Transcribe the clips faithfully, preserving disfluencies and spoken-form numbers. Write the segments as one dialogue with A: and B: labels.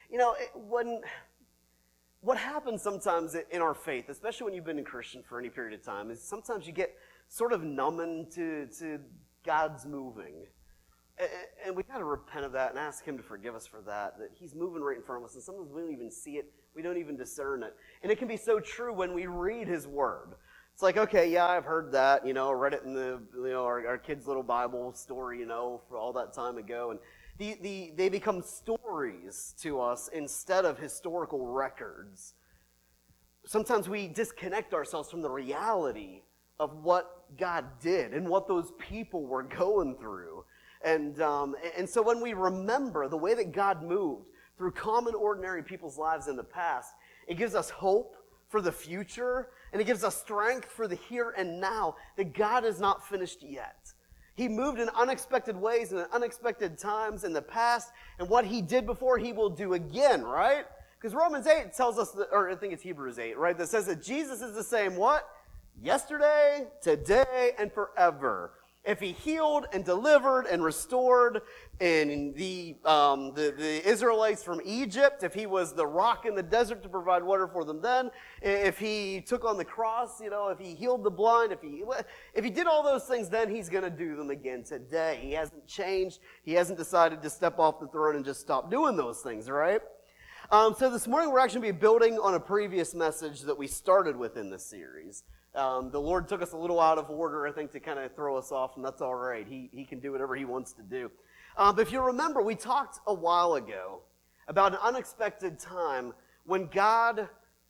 A: You know, it, when what happens sometimes in our faith, especially when you've been a Christian for any period of time, is sometimes you get sort of numbing to, to God's moving. And, and we got to repent of that and ask him to forgive us for that, that he's moving right in front of us, and sometimes we don't even see it, we don't even discern it. And it can be so true when we read his word. It's like, okay, yeah, I've heard that, you know, I read it in the, you know, our, our kid's little Bible story, you know, for all that time ago. And the, the they become stories to us instead of historical records. Sometimes we disconnect ourselves from the reality of what God did and what those people were going through. And, um, and so when we remember the way that God moved through common, ordinary people's lives in the past, it gives us hope for the future, and it gives us strength for the here and now, that God is not finished yet. He moved in unexpected ways and in unexpected times in the past, and what he did before, he will do again, right? Because Romans eight tells us, that, or I think it's Hebrews eight, right, that says that Jesus is the same, what? Yesterday, today, and forever. If he healed and delivered and restored in the, um, the the Israelites from Egypt, if he was the rock in the desert to provide water for them then, if he took on the cross, you know, if he healed the blind, if he if he did all those things, then he's going to do them again today. He hasn't changed. He hasn't decided to step off the throne and just stop doing those things, right? Um, so this morning we're actually going to be building on a previous message that we started with in this series. Um, the Lord took us a little out of order, I think, to kind of throw us off, and that's all right. He he can do whatever he wants to do. Um, but if you remember, we talked a while ago about an unexpected time when God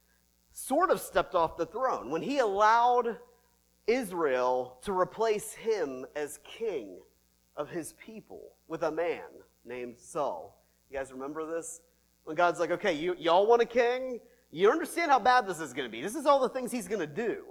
A: sort of stepped off the throne, when he allowed Israel to replace him as king of his people with a man named Saul. You guys remember this? When God's like, okay, you, y'all want a king? You understand how bad this is going to be. This is all the things he's going to do.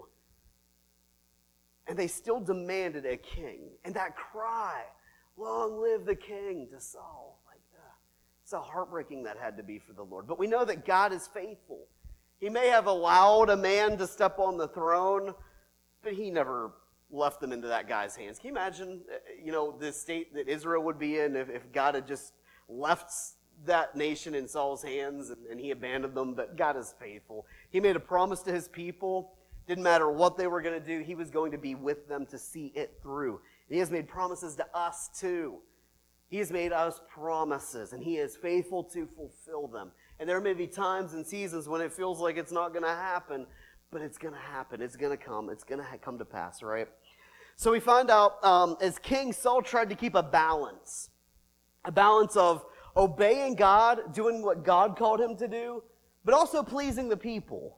A: And they still demanded a king. And that cry, long live the king, to Saul. Like, uh, it's how heartbreaking that had to be for the Lord. But we know that God is faithful. He may have allowed a man to step on the throne, but he never left them into that guy's hands. Can you imagine, you know, the state that Israel would be in if, if God had just left that nation in Saul's hands and, and he abandoned them? But God is faithful. He made a promise to his people. Didn't matter what they were going to do, he was going to be with them to see it through. And he has made promises to us too. He has made us promises, and he is faithful to fulfill them. And there may be times and seasons when it feels like it's not going to happen, but it's going to happen. It's going to come. It's going to come to pass, right? So we find out um, as King Saul tried to keep a balance, a balance of obeying God, doing what God called him to do, but also pleasing the people.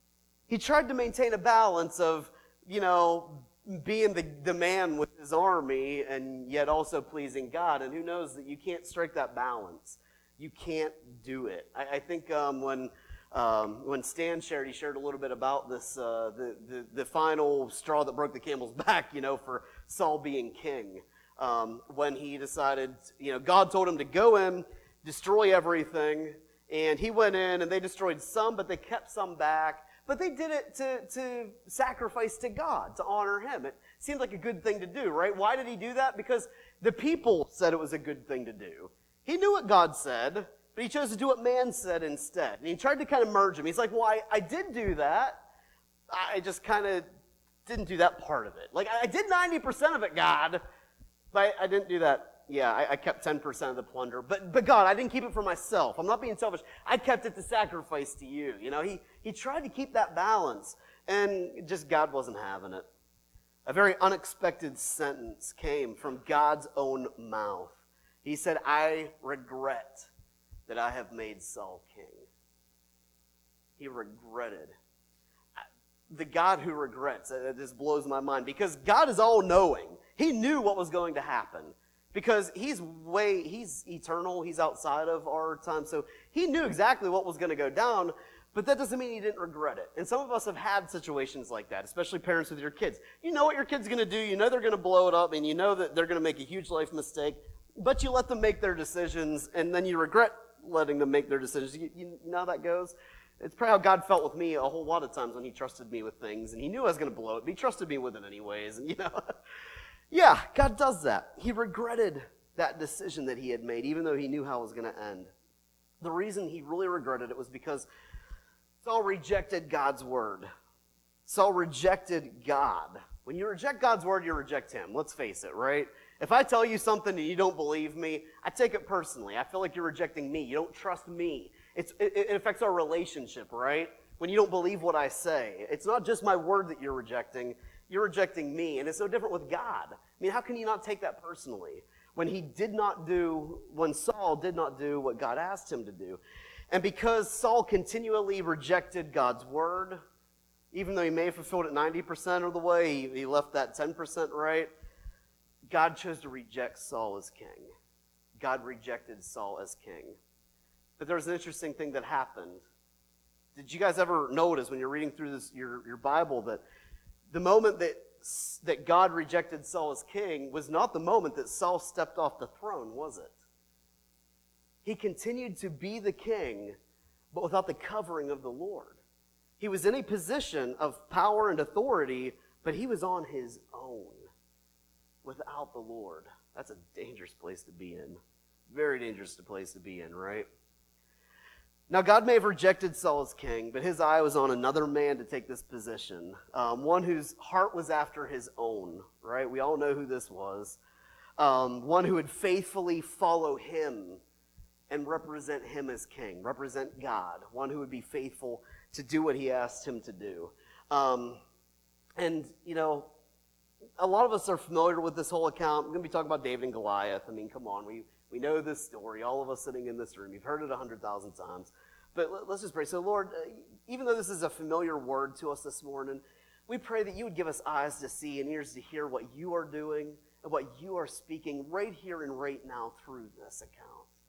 A: He tried to maintain a balance of, you know, being the, the man with his army and yet also pleasing God. And who knows that you can't strike that balance. You can't do it. I, I think um, when um, when Stan shared, he shared a little bit about this, uh, the, the, the final straw that broke the camel's back, you know, for Saul being king. Um, when he decided, you know, God told him to go in, destroy everything, and he went in and they destroyed some, but they kept some back. But they did it to, to sacrifice to God, to honor him. It seemed like a good thing to do, right? Why did he do that? Because the people said it was a good thing to do. He knew what God said, but he chose to do what man said instead. And he tried to kind of merge them. He's like, well, I, I did do that. I just kind of didn't do that part of it. Like, I did ninety percent of it, God, but I, I didn't do that. Yeah, I, I kept ten percent of the plunder. But but God, I didn't keep it for myself. I'm not being selfish. I kept it to sacrifice to you. You know, he, he tried to keep that balance, and just God wasn't having it. A very unexpected sentence came from God's own mouth. He said, I regret that I have made Saul king. He regretted. The God who regrets, this blows my mind, because God is all-knowing. He knew what was going to happen. Because he's way, he's eternal, he's outside of our time, so he knew exactly what was going to go down, but that doesn't mean he didn't regret it. And some of us have had situations like that, especially parents with your kids. You know what your kid's going to do, you know they're going to blow it up, and you know that they're going to make a huge life mistake, but you let them make their decisions, and then you regret letting them make their decisions. You, you know how that goes? It's probably how God felt with me a whole lot of times when he trusted me with things, and he knew I was going to blow it, but he trusted me with it anyways, and you know... Yeah, God does that. He regretted that decision that he had made, even though he knew how it was going to end. the reason he really regretted it was because Saul rejected God's word. Saul rejected God. When you reject God's word, you reject him. Let's face it, right? If I tell you something and you don't believe me, I take it personally. I feel like you're rejecting me. You don't trust me. It's, it, it affects our relationship, right? When you don't believe what I say. It's not just my word that you're rejecting. You're rejecting me. And it's no different with God. I mean, how can you not take that personally? When he did not do, when Saul did not do what God asked him to do. And because Saul continually rejected God's word, even though he may have fulfilled it ninety percent of the way, he, he left that ten percent right, God chose to reject Saul as king. God rejected Saul as king. But there was an interesting thing that happened. Did you guys ever notice when you're reading through this your, your Bible that the moment that, that God rejected Saul as king was not the moment that Saul stepped off the throne, was it? He continued to be the king, but without the covering of the Lord. He was in a position of power and authority, but he was on his own without the Lord. That's a dangerous place to be in. Very dangerous place to be in, right? Now, God may have rejected Saul as king, but his eye was on another man to take this position, um, one whose heart was after his own, right? We all know who this was. Um, one who would faithfully follow him and represent him as king, represent God, one who would be faithful to do what he asked him to do. Um, and, you know, a lot of us are familiar with this whole account. We're going to be talking about David and Goliath. I mean, come on, we, we know this story. All of us sitting in this room, you've heard it a hundred thousand times. But let, let's just pray. So, Lord, uh, even though this is a familiar word to us this morning, we pray that you would give us eyes to see and ears to hear what you are doing and what you are speaking right here and right now through this account.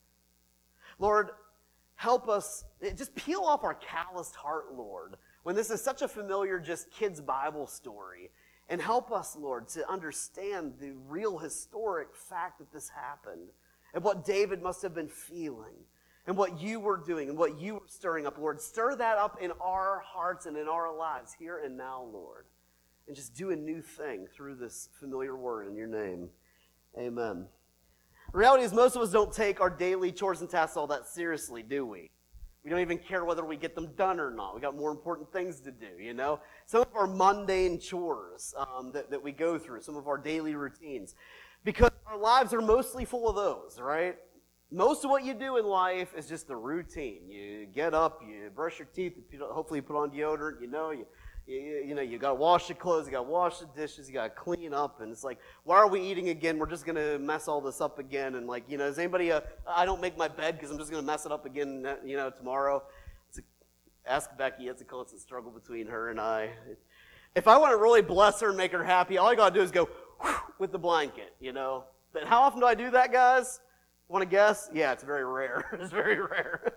A: Lord, help us, just peel off our calloused heart, Lord, when this is such a familiar just kids' Bible story. And help us, Lord, to understand the real historic fact that this happened and what David must have been feeling and what you were doing and what you were stirring up, Lord. Stir that up in our hearts and in our lives here and now, Lord. And just do a new thing through this familiar word in your name. Amen. The reality is most of us don't take our daily chores and tasks all that seriously, do we? We don't even care whether we get them done or not. We got more important things to do, you know? Some of our mundane chores um, that, that we go through, some of our daily routines, because our lives are mostly full of those, right? Most of what you do in life is just the routine. You get up, you brush your teeth, hopefully you put on deodorant, you know, you You, you know, you got to wash the clothes, you got to wash the dishes, you got to clean up, and it's like, why are we eating again? We're just going to mess all this up again, and like, you know, is anybody, uh, I don't make my bed because I'm just going to mess it up again, you know, tomorrow. It's a, ask Becky, it's a constant struggle between her and I. If I want to really bless her and make her happy, all I got to do is go with the blanket, you know. But how often do I do that, guys? Want to guess? Yeah, it's very rare. It's very rare.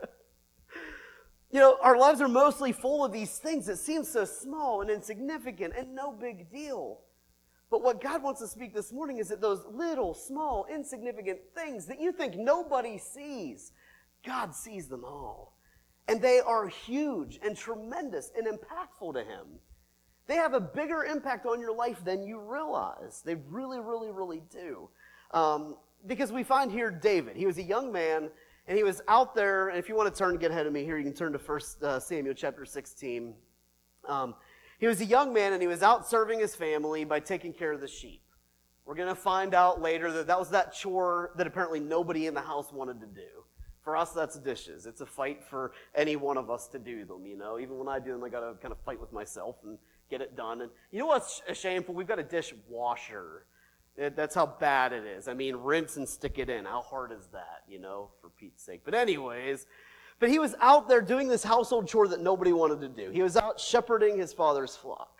A: You know, our lives are mostly full of these things that seem so small and insignificant and no big deal. But what God wants to speak this morning is that those little, small, insignificant things that you think nobody sees, God sees them all. And they are huge and tremendous and impactful to Him. They have a bigger impact on your life than you realize. They really, really, really do. Um, because we find here David. He was a young man. And he was out there, and if you want to turn and get ahead of me here, you can turn to First Samuel chapter sixteen. Um, he was a young man, and he was out serving his family by taking care of the sheep. We're going to find out later that that was that chore that apparently nobody in the house wanted to do. For us, that's dishes. It's a fight for any one of us to do them, you know. Even when I do them, I got to kind of fight with myself and get it done. And you know what's shameful? We've got a dishwasher. That's how bad it is. I mean, rinse and stick it in. How hard is that, you know, for Pete's sake? But anyways, but he was out there doing this household chore that nobody wanted to do. He was out shepherding his father's flock.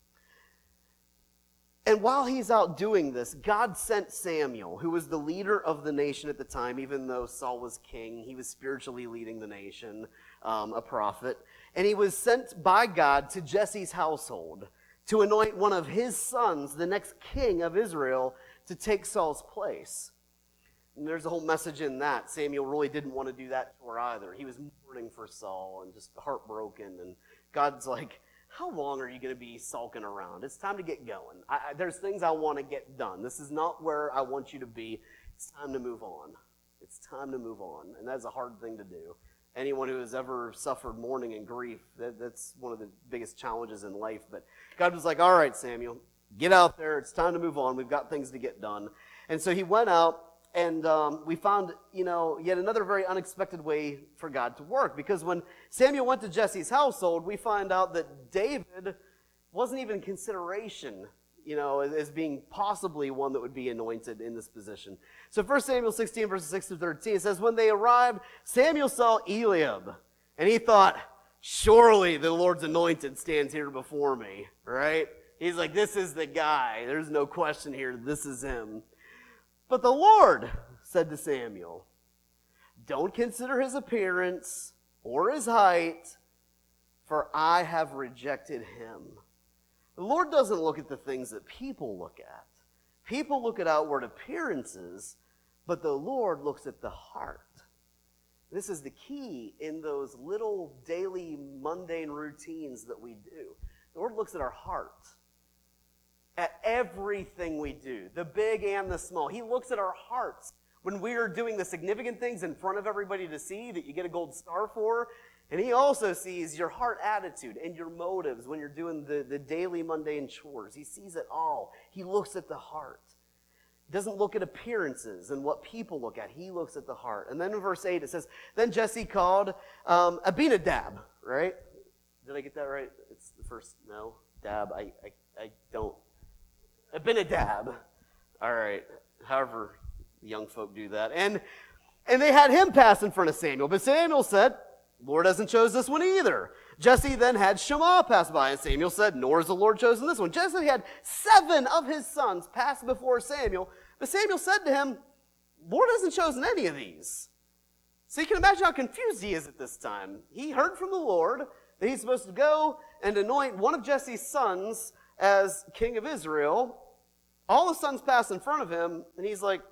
A: And while he's out doing this, God sent Samuel, who was the leader of the nation at the time, even though Saul was king. He was spiritually leading the nation, um, a prophet. And he was sent by God to Jesse's household to anoint one of his sons, the next king of Israel, to take Saul's place. And there's a whole message in that. Samuel really didn't want to do that chore either. He was mourning for Saul and just heartbroken. And God's like, how long are you going to be sulking around? It's time to get going. I, I, there's things I want to get done. This is not where I want you to be. It's time to move on. It's It's time to move on. And that's a hard thing to do. Anyone who has ever suffered mourning and grief, that, that's one of the biggest challenges in life. But God was like, all right, Samuel, get out there. It's time to move on. We've got things to get done. And so he went out, and um, we found, you know, yet another very unexpected way for God to work. Because when Samuel went to Jesse's household, we find out that David wasn't even in consideration, you know, as being possibly one that would be anointed in this position. So First Samuel sixteen, verses six to thirteen, it says, when they arrived, Samuel saw Eliab, and he thought, surely the Lord's anointed stands here before me, right? He's like, this is the guy. There's no question here. This is him. But the Lord said to Samuel, don't consider his appearance or his height, for I have rejected him. The Lord doesn't look at the things that people look at. People look at outward appearances, but the Lord looks at the heart. This is the key in those little daily mundane routines that we do. The Lord looks at our heart, at everything we do, the big and the small. He looks at our hearts when we are doing the significant things in front of everybody to see that you get a gold star for. And he also sees your heart attitude and your motives when you're doing the, the daily mundane chores. He sees it all. He looks at the heart. He doesn't look at appearances and what people look at. He looks at the heart. And then in verse eight it says, then Jesse called um, Abinadab, right? Did I get that right? It's the first, no, Dab, I, I, I don't. Abinadab. All right, however young folk do that. And, and they had him pass in front of Samuel. But Samuel said, Lord hasn't chose this one either. Jesse then had Shammah pass by, and Samuel said, nor has the Lord chosen this one. Jesse had seven of his sons pass before Samuel, but Samuel said to him, Lord hasn't chosen any of these. So you can imagine how confused he is at this time. He heard from the Lord that he's supposed to go and anoint one of Jesse's sons as king of Israel. All the sons pass in front of him, and he's like,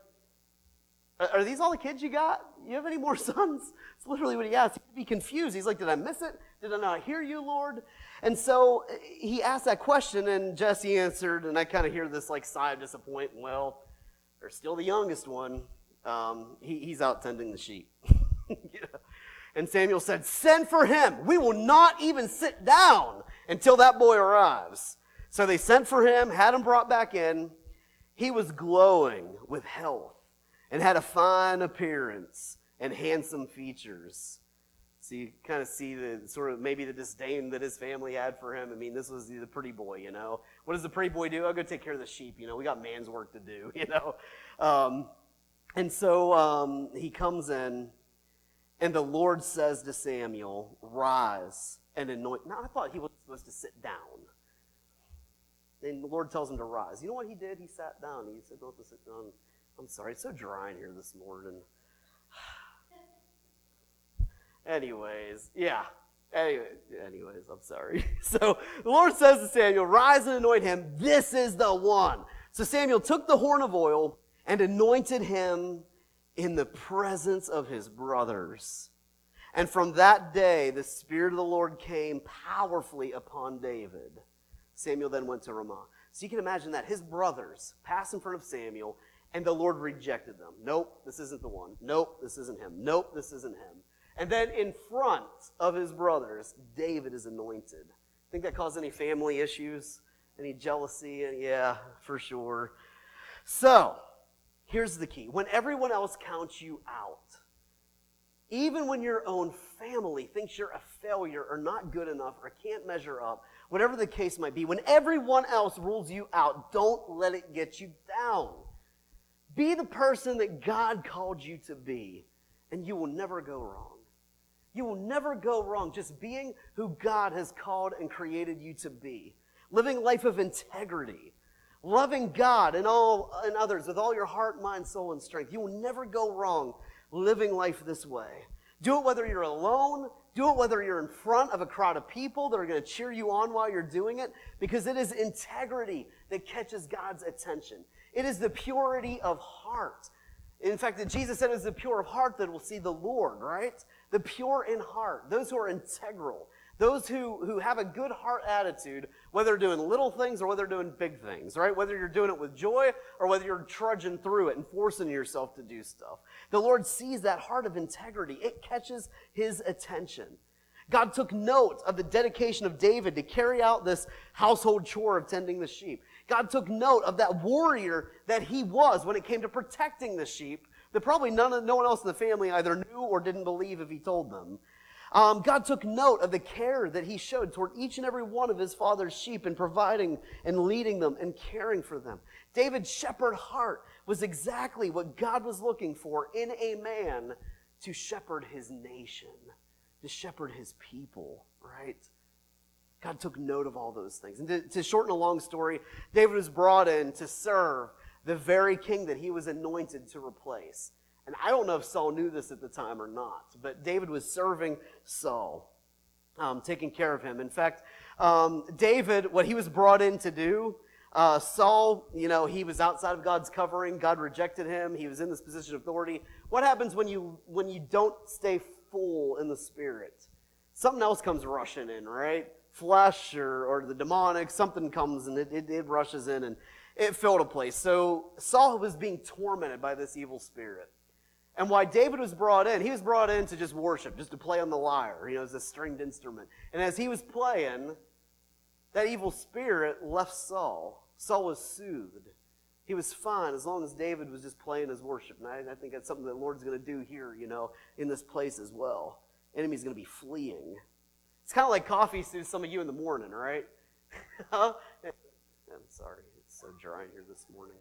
A: are these all the kids you got? You have any more sons? It's literally what he asked. He'd be confused. He's like, did I miss it? Did I not hear you, Lord? And so he asked that question, and Jesse answered, and I kind of hear this like sigh of disappointment. Well, there's still the youngest one. Um, he, he's out tending the sheep. Yeah. And Samuel said, send for him. We will not even sit down until that boy arrives. So they sent for him, had him brought back in. He was glowing with health and had a fine appearance and handsome features. So you kind of see the sort of maybe the disdain that his family had for him. I mean, this was the pretty boy, you know. What does the pretty boy do? I'll go take care of the sheep, you know. We got man's work to do, you know. Um, and so um, he comes in, and the Lord says to Samuel, rise and anoint. Now, I thought he was supposed to sit down. And the Lord tells him to rise. You know what he did? He sat down. He said, don't have to sit down. I'm sorry, it's so dry in here this morning. Anyways, yeah. Anyway, anyways, I'm sorry. So the Lord says to Samuel, rise and anoint him. This is the one. So Samuel took the horn of oil and anointed him in the presence of his brothers. And from that day, the Spirit of the Lord came powerfully upon David. Samuel then went to Ramah. So you can imagine that. His brothers pass in front of Samuel, and the Lord rejected them. Nope, this isn't the one. Nope, this isn't him. Nope, this isn't him. And then in front of his brothers, David is anointed. Think that caused any family issues? Any jealousy? And yeah, for sure. So, here's the key. When everyone else counts you out, even when your own family thinks you're a failure or not good enough or can't measure up, whatever the case might be, when everyone else rules you out, don't let it get you down. Be the person that God called you to be, and you will never go wrong. You will never go wrong just being who God has called and created you to be. Living a life of integrity. Loving God and all and others with all your heart, mind, soul, and strength. You will never go wrong living life this way. Do it whether you're alone. Do it whether you're in front of a crowd of people that are going to cheer you on while you're doing it, because it is integrity that catches God's attention. It is the purity of heart. In fact, Jesus said it is the pure of heart that will see the Lord, right? The pure in heart, those who are integral, Those who, who have a good heart attitude, whether they're doing little things or whether they're doing big things, right? Whether you're doing it with joy or whether you're trudging through it and forcing yourself to do stuff. The Lord sees that heart of integrity. It catches his attention. God took note of the dedication of David to carry out this household chore of tending the sheep. God took note of that warrior that he was when it came to protecting the sheep that probably none of, no one else in the family either knew or didn't believe if he told them. Um, God took note of the care that he showed toward each and every one of his father's sheep in providing and leading them and caring for them. David's shepherd heart was exactly what God was looking for in a man to shepherd his nation, to shepherd his people, right? God took note of all those things. And to, to shorten a long story, David was brought in to serve the very king that he was anointed to replace. And I don't know if Saul knew this at the time or not, but David was serving Saul, um, taking care of him. In fact, um, David, what he was brought in to do, uh, Saul, you know, he was outside of God's covering. God rejected him. He was in this position of authority. What happens when you when you don't stay full in the Spirit? Something else comes rushing in, right? Flesh or, or the demonic, something comes and it, it, it rushes in and it filled a place. So Saul was being tormented by this evil spirit. And why David was brought in, he was brought in to just worship, just to play on the lyre, you know, as a stringed instrument. And as he was playing, that evil spirit left Saul. Saul was soothed. He was fine as long as David was just playing his worship. And I, I think that's something that the Lord's going to do here, you know, in this place as well. Enemy's going to be fleeing. It's kind of like coffee soothes some of you in the morning, right? I'm sorry, it's so dry here this morning.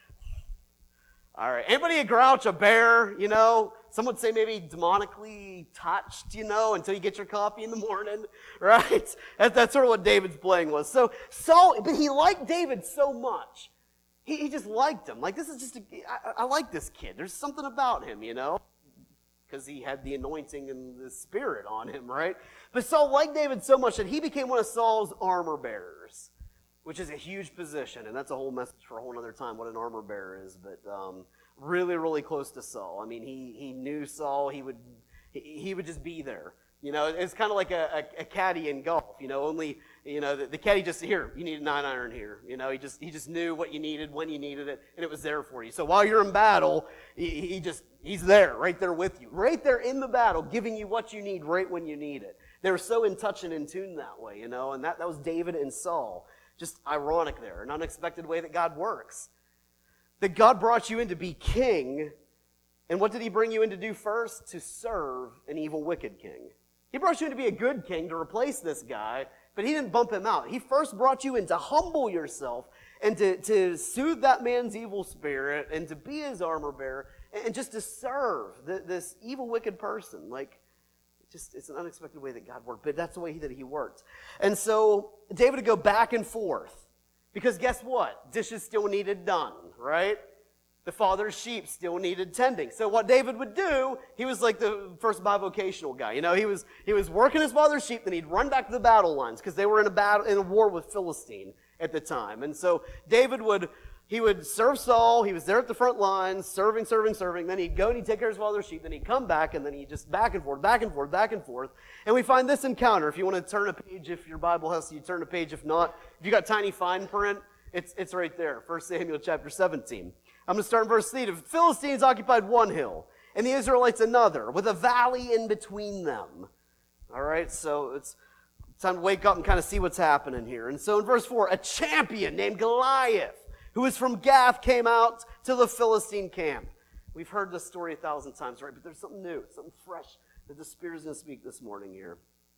A: All right. Anybody a grouch, a bear, you know? Some would say maybe demonically touched, you know, until you get your coffee in the morning, right? That, that's sort of what David's playing was. So Saul, but he liked David so much. He, he just liked him. Like, this is just, a, I, I like this kid. There's something about him, you know? Because he had the anointing and the spirit on him, right? But Saul liked David so much that he became one of Saul's armor bearers, which is a huge position, and that's a whole message for a whole other time, what an armor bearer is, but um, really, really close to Saul. I mean, he he knew Saul. He would he, he would just be there. You know, it's kind of like a, a, a caddy in golf. You know, only, you know, the, the caddy just, here, you need a nine iron here. You know, he just he just knew what you needed, when you needed it, and it was there for you. So while you're in battle, he, he just, he's there, right there with you. Right there in the battle, giving you what you need right when you need it. They were so in touch and in tune that way, you know, and that, that was David and Saul. Just ironic there, an unexpected way that God works. That God brought you in to be king, and what did he bring you in to do first? To serve an evil, wicked king. He brought you in to be a good king, to replace this guy, but he didn't bump him out. He first brought you in to humble yourself and to, to soothe that man's evil spirit and to be his armor bearer and just to serve the, this evil, wicked person. Like, Just, it's an unexpected way that God worked, but that's the way that he worked. And so David would go back and forth because guess what? Dishes still needed done, right? The father's sheep still needed tending. So what David would do, he was like the first bivocational guy. You know, he was he was working his father's sheep, then he'd run back to the battle lines because they were in a battle in a war with Philistine at the time. And so David would He would serve Saul. He was there at the front lines, serving, serving, serving. Then he'd go and he'd take care of his father's sheep. Then he'd come back, and then he'd just back and forth, back and forth, back and forth. And we find this encounter. If you want to turn a page, if your Bible has you turn a page. If not, if you got tiny fine print, it's it's right there. First Samuel chapter seventeen. I'm going to start in verse three. The Philistines occupied one hill, and the Israelites another, with a valley in between them. All right, so it's time to wake up and kind of see what's happening here. And so in verse four, a champion named Goliath, who was from Gath, came out to the Philistine camp. We've heard this story a thousand times, right? But there's something new, something fresh that the Spirit is going to speak this morning here.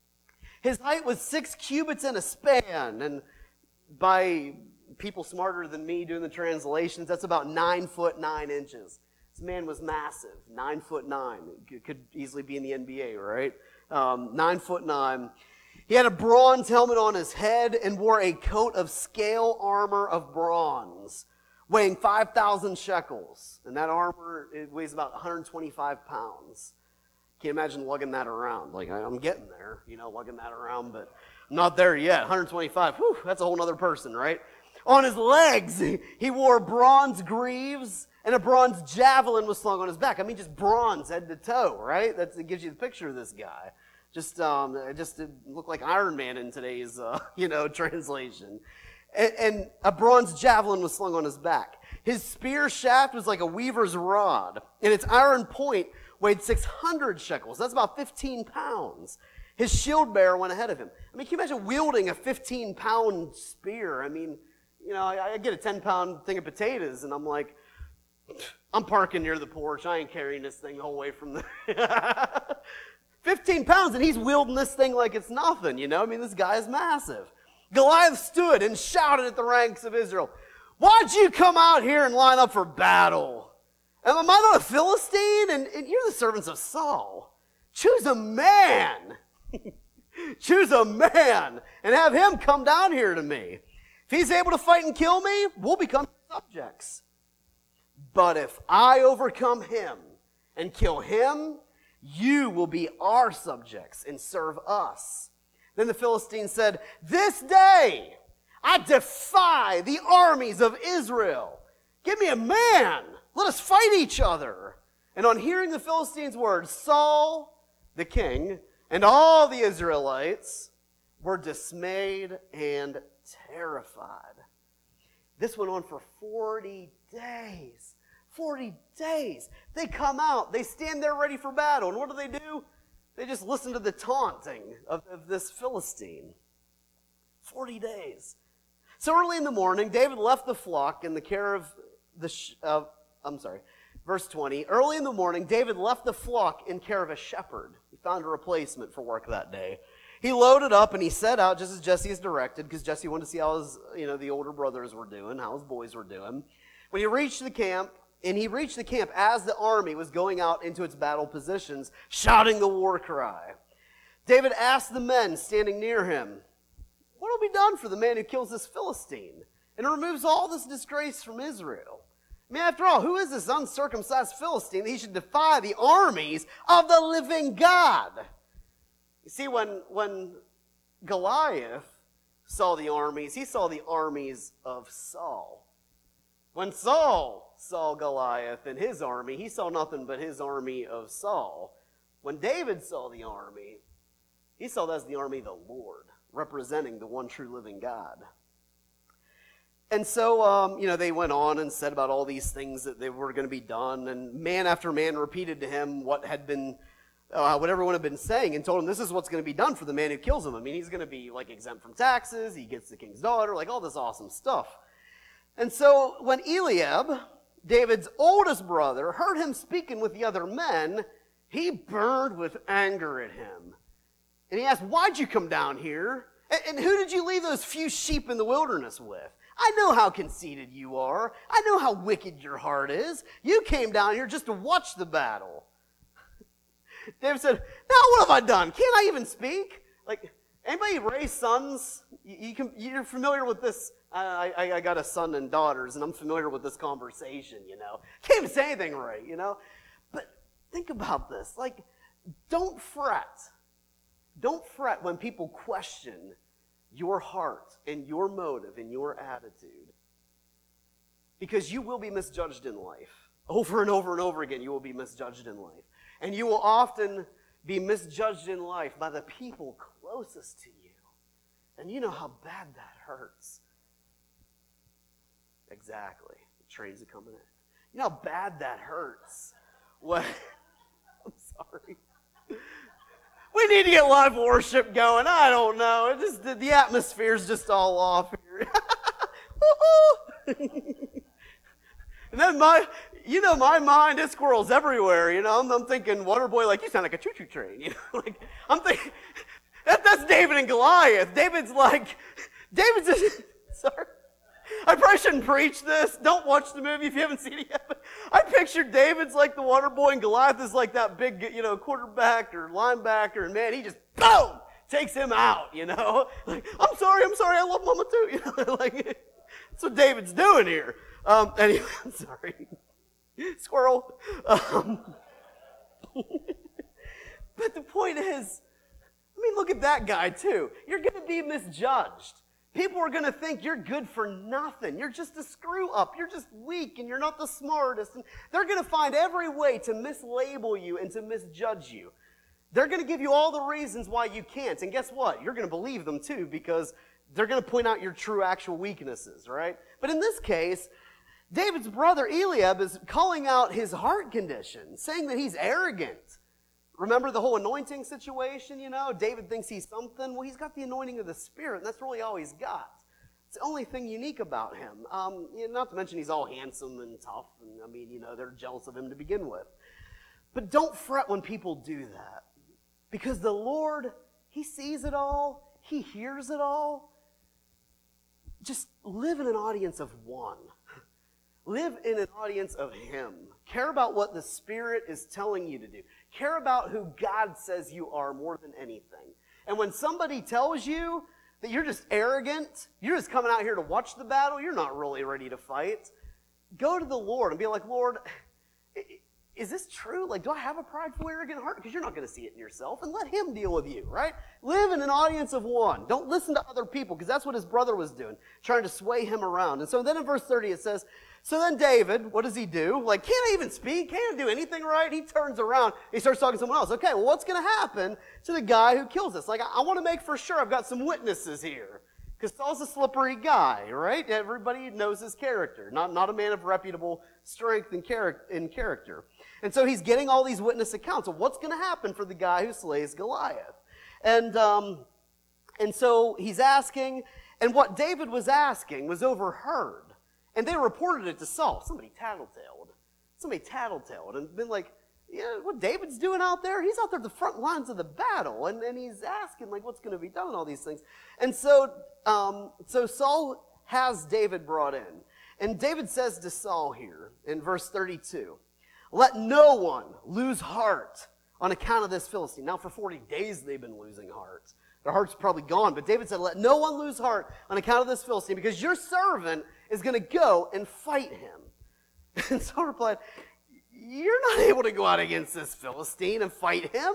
A: His height was six cubits and a span, and by people smarter than me doing the translations, that's about nine foot nine inches. This man was massive, nine foot nine. It could easily be in the N B A, right? Um, nine foot nine. He had a bronze helmet on his head and wore a coat of scale armor of bronze, weighing five thousand shekels. And that armor, it weighs about one hundred twenty-five pounds. Can't imagine lugging that around. Like, I'm getting there, you know, lugging that around, but I'm not there yet. one hundred twenty-five, whew, that's a whole other person, right? On his legs, he wore bronze greaves, and a bronze javelin was slung on his back. I mean, just bronze head to toe, right? That's, it gives you the picture of this guy. Just, um, it just it looked like Iron Man in today's, uh, you know, translation. And, and a bronze javelin was slung on his back. His spear shaft was like a weaver's rod, and its iron point weighed six hundred shekels. That's about fifteen pounds. His shield bearer went ahead of him. I mean, can you imagine wielding a fifteen-pound spear? I mean, you know, I, I get a ten-pound thing of potatoes, and I'm like, I'm parking near the porch. I ain't carrying this thing the whole way from the... fifteen pounds, and he's wielding this thing like it's nothing, you know? I mean, this guy is massive. Goliath stood and shouted at the ranks of Israel, "Why'd you come out here and line up for battle? Am I not a Philistine? And, and you're the servants of Saul. Choose a man. Choose a man and have him come down here to me. If he's able to fight and kill me, we'll become subjects. But if I overcome him and kill him, you will be our subjects and serve us." Then the Philistines said, "This day I defy the armies of Israel. Give me a man. Let us fight each other." And on hearing the Philistines' words, Saul, the king, and all the Israelites were dismayed and terrified. This went on for forty days. forty days. They come out. They stand there ready for battle. And what do they do? They just listen to the taunting of, of this Philistine. forty days. So early in the morning, David left the flock in the care of the... Sh- uh, I'm sorry. Verse twenty. Early in the morning, David left the flock in care of a shepherd. He found a replacement for work that day. He loaded up and he set out just as Jesse is directed, because Jesse wanted to see how his, you know, the older brothers were doing, how his boys were doing. When he reached the camp, And he reached the camp as the army was going out into its battle positions, shouting the war cry. David asked the men standing near him, "What will be done for the man who kills this Philistine and removes all this disgrace from Israel? I mean, after all, who is this uncircumcised Philistine that he should defy the armies of the living God?" You see, when, when Goliath saw the armies, he saw the armies of Saul. When Saul saw Goliath and his army, he saw nothing but his army of Saul. When David saw the army, he saw that as the army of the Lord, representing the one true living God. And so, um, you know, they went on and said about all these things that they were going to be done, and man after man repeated to him what had been, uh, what everyone had been saying, and told him this is what's going to be done for the man who kills him. I mean, he's going to be like exempt from taxes, he gets the king's daughter, like all this awesome stuff. And so when Eliab, David's oldest brother, heard him speaking with the other men, he burned with anger at him. And he asked, "Why'd you come down here? And, and who did you leave those few sheep in the wilderness with? I know how conceited you are. I know how wicked your heart is. You came down here just to watch the battle." David said, "Now what have I done? Can't I even speak?" Like, anybody raise sons? You, you can, you're familiar with this. I, I, I got a son and daughters, and I'm familiar with this conversation, you know. Can't even say anything right, you know. But think about this. Like, don't fret. Don't fret when people question your heart and your motive and your attitude. Because you will be misjudged in life. Over and over and over again, you will be misjudged in life. And you will often be misjudged in life by the people closest to you. And you know how bad that hurts. Exactly. The trains are coming in. You know how bad that hurts. What? I'm sorry. We need to get live worship going. I don't know. It just the, the atmosphere's just all off here. And then my, you know, my mind, it squirrels everywhere. You know, I'm, I'm thinking, Waterboy, like you sound like a choo-choo train. You know, like I'm thinking that, that's David and Goliath. David's like, David's just sorry. I probably shouldn't preach this. Don't watch the movie if you haven't seen it yet. But I pictured David's like the water boy and Goliath is like that big, you know, quarterback or linebacker. And man, he just, boom, takes him out, you know. Like, I'm sorry, I'm sorry, I love Mama too. You know, like, that's what David's doing here. Um, anyway, I'm sorry. Squirrel. Um, but the point is, I mean, look at that guy too. You're going to be misjudged. People are going to think you're good for nothing. You're just a screw up. You're just weak and you're not the smartest. And they're going to find every way to mislabel you and to misjudge you. They're going to give you all the reasons why you can't. And guess what? You're going to believe them too, because they're going to point out your true actual weaknesses, right? But in this case, David's brother Eliab is calling out his heart condition, saying that he's arrogant. Remember the whole anointing situation, you know? David thinks he's something. Well, he's got the anointing of the Spirit, and that's really all he's got. It's the only thing unique about him. Um, you know, not to mention he's all handsome and tough, and I mean, you know, they're jealous of him to begin with. But don't fret when people do that, because the Lord, He sees it all, He hears it all. Just live in an audience of one. Live in an audience of Him. Care about what the Spirit is telling you to do. Care about who God says you are more than anything. And when somebody tells you that you're just arrogant, you're just coming out here to watch the battle, you're not really ready to fight, go to the Lord and be like, Lord, is this true? Like, do I have a prideful, arrogant heart? Because you're not going to see it in yourself. And let Him deal with you, right? Live in an audience of one. Don't listen to other people, because that's what his brother was doing, trying to sway him around. And so then in verse thirty it says, so then David, what does he do? Like, can't I even speak? Can't I do anything right? He turns around. He starts talking to someone else. Okay, well, what's going to happen to the guy who kills us? Like, I, I want to make for sure I've got some witnesses here. Because Saul's a slippery guy, right? Everybody knows his character. Not, not a man of reputable strength and char- in character. And so he's getting all these witness accounts of what's going to happen for the guy who slays Goliath. And, um, and so he's asking, and what David was asking was overheard. And they reported it to Saul. Somebody tattletaled. Somebody tattletaled and been like, yeah, what David's doing out there? He's out there at the front lines of the battle. And, and he's asking, like, what's going to be done and all these things. And so, um, so Saul has David brought in. And David says to Saul here in verse thirty-two, let no one lose heart on account of this Philistine. Now for forty days they've been losing heart. Their heart's probably gone. But David said, let no one lose heart on account of this Philistine, because your servant is going to go and fight him. And Saul replied, you're not able to go out against this Philistine and fight him.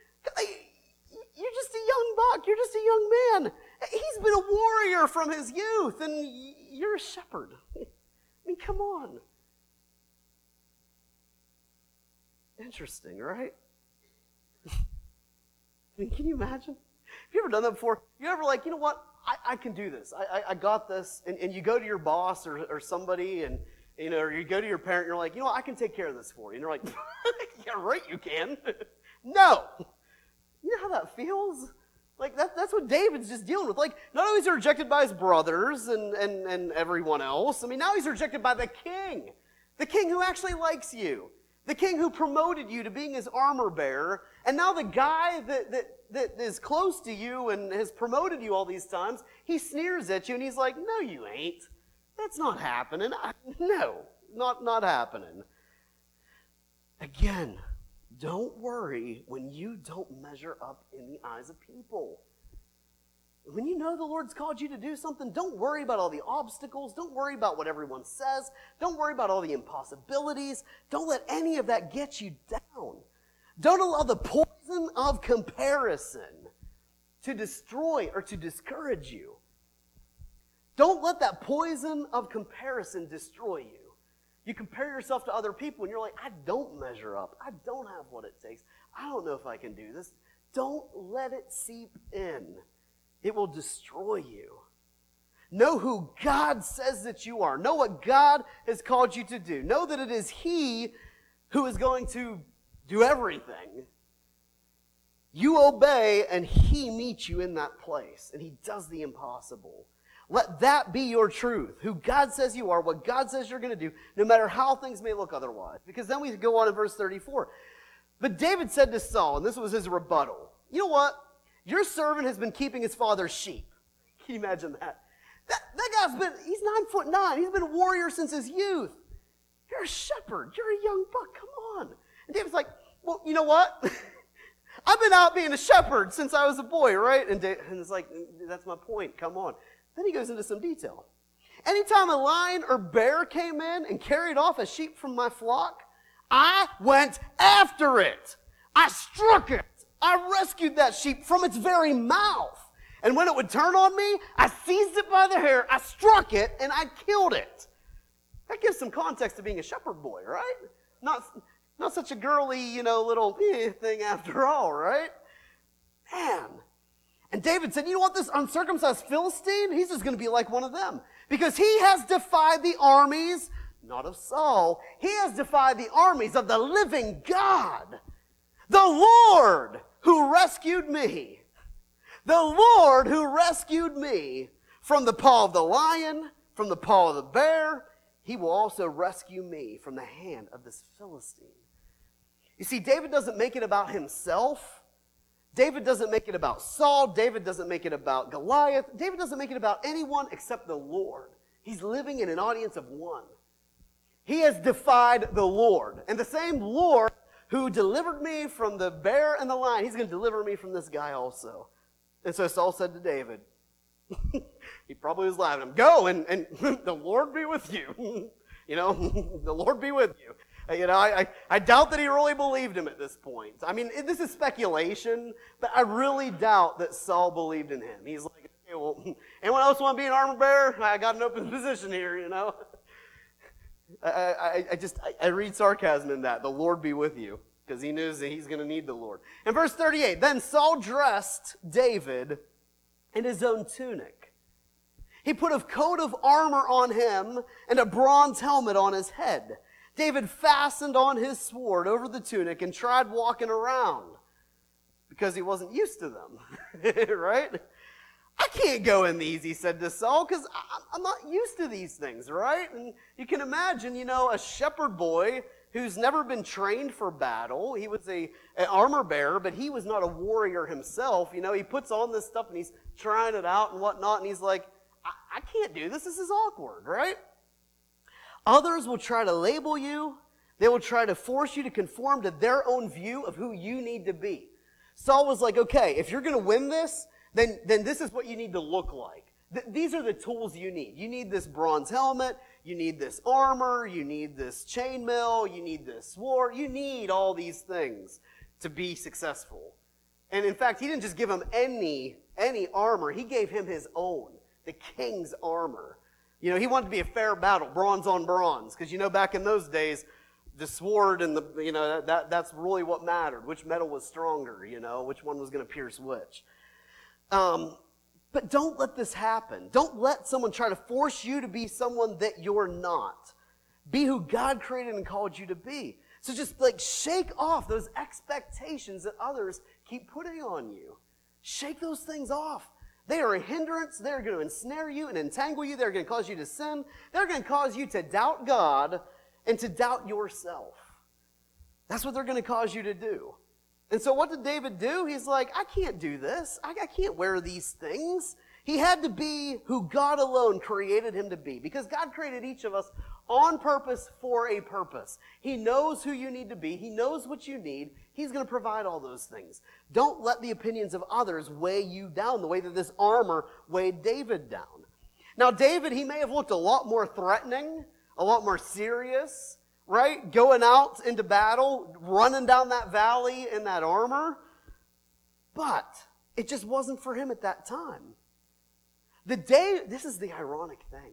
A: You're just a young buck. You're just a young man. He's been a warrior from his youth, and you're a shepherd. I mean, come on. Interesting, right? I mean, can you imagine? Have you ever done that before? You ever like, you know what? I, I can do this. I, I, I got this. And, and you go to your boss or, or somebody, and you know, or you go to your parent, and you're like, you know what? I can take care of this for you. And you're like, yeah, right, you can. No. You know how that feels? Like, that, that's what David's just dealing with. Like, not only is he rejected by his brothers and, and, and everyone else, I mean, now he's rejected by the king. The king who actually likes you. The king who promoted you to being his armor bearer. And now the guy that, that, that is close to you and has promoted you all these times, he sneers at you and he's like, no, you ain't. That's not happening. I, no, not, not happening. Again, don't worry when you don't measure up in the eyes of people. When you know the Lord's called you to do something, don't worry about all the obstacles. Don't worry about what everyone says. Don't worry about all the impossibilities. Don't let any of that get you down. Don't allow the poison of comparison to destroy or to discourage you. Don't let that poison of comparison destroy you. You compare yourself to other people and you're like, I don't measure up. I don't have what it takes. I don't know if I can do this. Don't let it seep in. It will destroy you. Know who God says that you are. Know what God has called you to do. Know that it is He who is going to do everything. You obey and He meets you in that place. And He does the impossible. Let that be your truth. Who God says you are, what God says you're going to do, no matter how things may look otherwise. Because then we go on in verse thirty-four. But David said to Saul, and this was his rebuttal, you know what? Your servant has been keeping his father's sheep. Can you imagine that? That, that guy's been, he's nine foot nine. He's been a warrior since his youth. You're a shepherd. You're a young buck. Come on. And David's like, well, you know what? I've been out being a shepherd since I was a boy, right? And, David, and it's like, that's my point. Come on. Then he goes into some detail. Anytime a lion or bear came in and carried off a sheep from my flock, I went after it. I struck it. I rescued that sheep from its very mouth. And when it would turn on me, I seized it by the hair, I struck it, and I killed it. That gives some context to being a shepherd boy, right? Not, Not such a girly, you know, little eh, thing after all, right? Man. And David said, you know what, this uncircumcised Philistine, he's just going to be like one of them. Because he has defied the armies, not of Saul, he has defied the armies of the living God. The Lord who rescued me. The Lord who rescued me from the paw of the lion, from the paw of the bear, he will also rescue me from the hand of this Philistine. You see, David doesn't make it about himself. David doesn't make it about Saul. David doesn't make it about Goliath. David doesn't make it about anyone except the Lord. He's living in an audience of one. He has defied the Lord. And the same Lord who delivered me from the bear and the lion, he's going to deliver me from this guy also. And so Saul said to David, he probably was laughing at him, go and, and the Lord be with you. You know, the Lord be with you. You know, I, I, I doubt that he really believed him at this point. I mean, it, this is speculation, but I really doubt that Saul believed in him. He's like, okay, well, anyone else want to be an armor bearer? I got an open position here, you know. I, I, I just, I, I read sarcasm in that. The Lord be with you, because he knows that he's going to need the Lord. In verse thirty-eight, then Saul dressed David in his own tunic. He put a coat of armor on him and a bronze helmet on his head. David fastened on his sword over the tunic and tried walking around because he wasn't used to them, right? I can't go in these, he said to Saul, because I'm not used to these things, right? And you can imagine, you know, a shepherd boy who's never been trained for battle. He was a, an armor bearer, but he was not a warrior himself. You know, he puts on this stuff and he's trying it out and whatnot, and he's like, I, I can't do this. This is awkward, right? Others will try to label you. They will try to force you to conform to their own view of who you need to be. Saul was like, okay, if you're going to win this, then, then this is what you need to look like. Th- these are the tools you need. You need this bronze helmet. You need this armor. You need this chainmail. You need this sword. You need all these things to be successful. And in fact, he didn't just give him any, any armor. He gave him his own, the king's armor. You know, he wanted to be a fair battle, bronze on bronze, because, you know, back in those days, the sword and the, you know, that that's really what mattered. Which metal was stronger, you know, which one was going to pierce which. Um, but don't let this happen. Don't let someone try to force you to be someone that you're not. Be who God created and called you to be. So just, like, shake off those expectations that others keep putting on you. Shake those things off. They are a hindrance. They're going to ensnare you and entangle you. They're going to cause you to sin. They're going to cause you to doubt God and to doubt yourself. That's what they're going to cause you to do. And so what did David do? He's like, I can't do this. I, I can't wear these things. He had to be who God alone created him to be, because God created each of us on purpose for a purpose. He knows who you need to be. He knows what you need. He's going to provide all those things. Don't let the opinions of others weigh you down the way that this armor weighed David down. Now, David, he may have looked a lot more threatening, a lot more serious, right? Going out into battle, running down that valley in that armor. But it just wasn't for him at that time. The day, this is the ironic thing.